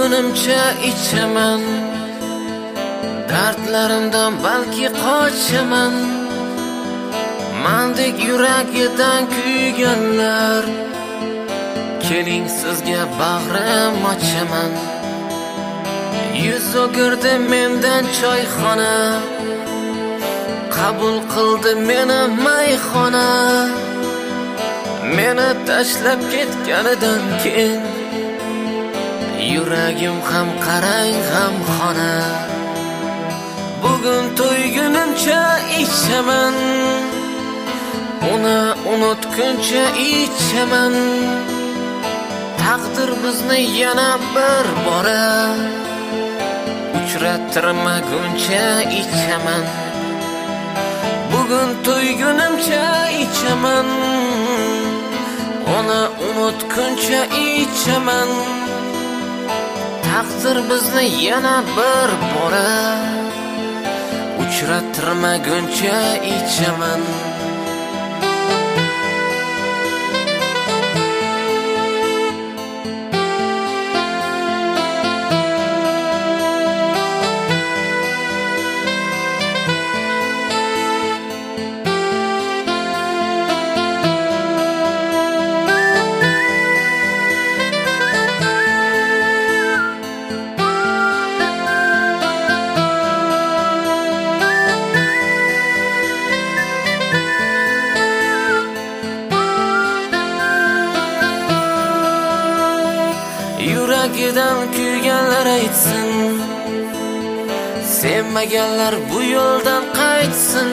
to'ygunimcha ichaman, dardlarimdan balki qochaman. Mendek yuragidan kuyganlar, keling sizga bag'rim ochaman. Yuz o'girdi mendan choyxona, qabul qildi meni mayxona. Meni tashlab ketganidan keyin yuragim ham qarang g'amxona. Bugun to'ygunimcha ichaman, uni unutguncha ichaman. Taqdir bizni yana bir bora uchrattirmaguncha ichaman. Bugun to'ygunimcha ichaman, uni unutguncha ichaman. Taqdir bizni yana bir bora uchrattirmaguncha ichaman. Yuragidan kuyganlar aytsin, sevmaganlar bu yo'ldan qaytsin.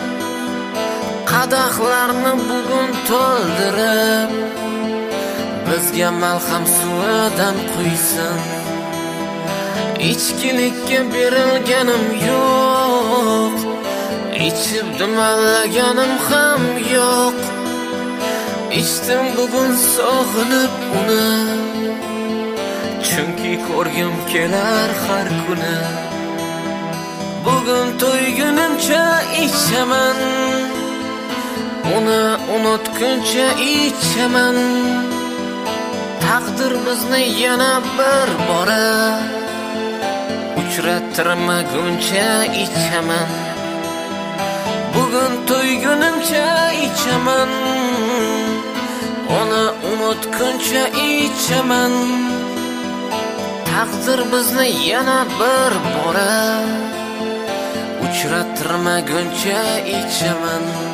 Qadahlarni bugun to'ldirib, bizga malham suvidan quysin. Ichkilikka berilganim yo'q, ichib dumallaganim ham yo'q. Ichdim bugun sog'inib uni, chunki ko'rgim kelar har kuni. Bugun to'ygunimcha ichaman, uni unutguncha ichaman. Taqdir bizni yana bir bora uchrattirmaguncha ichaman. Bugun to'ygunimcha ichaman, uni unutguncha ichaman. Taqdir bizni yana bir bora uchrattirmaguncha ichaman.